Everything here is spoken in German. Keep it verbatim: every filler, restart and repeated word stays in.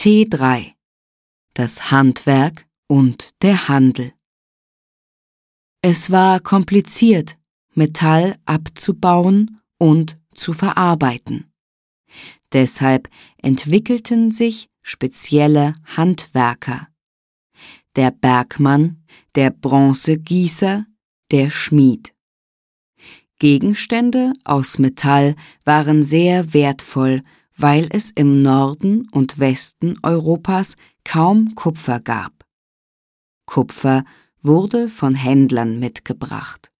T drei – Das Handwerk und der Handel. Es war kompliziert, Metall abzubauen und zu verarbeiten. Deshalb entwickelten sich spezielle Handwerker: der Bergmann, der Bronzegießer, der Schmied. Gegenstände aus Metall waren sehr wertvoll, weil es im Norden und Westen Europas kaum Kupfer gab. Kupfer wurde von Händlern mitgebracht.